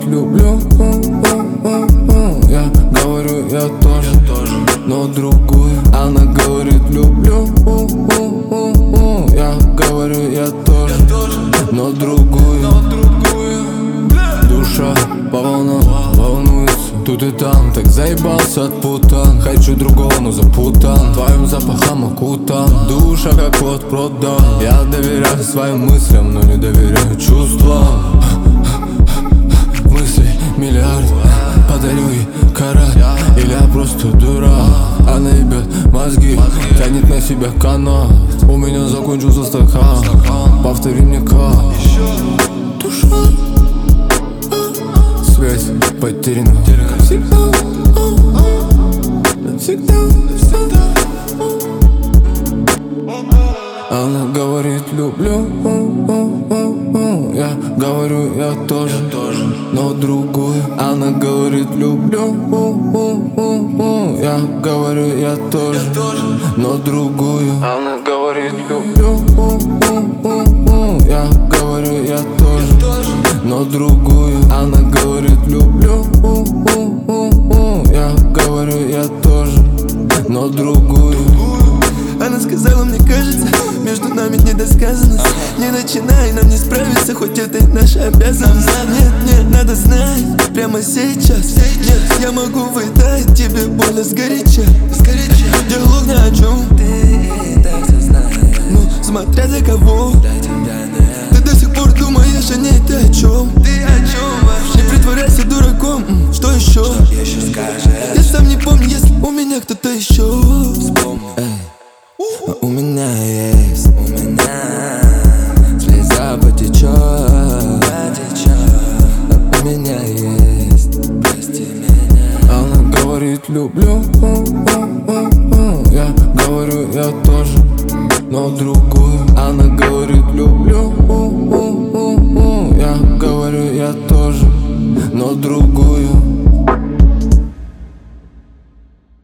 люблю, я говорю, я тоже, но другую. Она говорит, люблю, я говорю, я тоже, но другую. Душа по волнам волнуется тут и там, так заебался от путан. Хочу другого, но запутан твоим запахом окутан. Душа как вот продан. Я доверяю своим мыслям, но не доверяю чувствам. Мыслей миллиард, подарю ей карат. Или я просто дурак. Она ебет мозги, тянет на себя канат. У меня закончился стакан, повтори мне как. Душа, связь потеряна навсегда. Она говорит, люблю, я говорю, я тоже, но другую. Она говорит, люблю, я говорю, я тоже, но другую. Она говорит, люблю, я говорю, я тоже, но другую. Она говорит, люблю, я говорю, я тоже, но другую. Она сказала, мне кажется, между нами недосказанность. Не начинай, нам не справиться, хоть это и наша обязанность. Нет, нет, надо знать, прямо сейчас. Нет, я могу выдать тебе больно сгоряча. Диалог ни о чем, Ты так все знаешь, ну, смотря для кого. Ты до сих пор думаешь о ней, ты о чем? Не притворяйся дураком, что еще? еще скажешь. Я сам не помню, если у меня кто-то еще. У меня есть, слеза потечет. У меня есть, прости меня. Она говорит, люблю, я говорю, я тоже, но другую. Она говорит, люблю, я говорю, я тоже, но другую.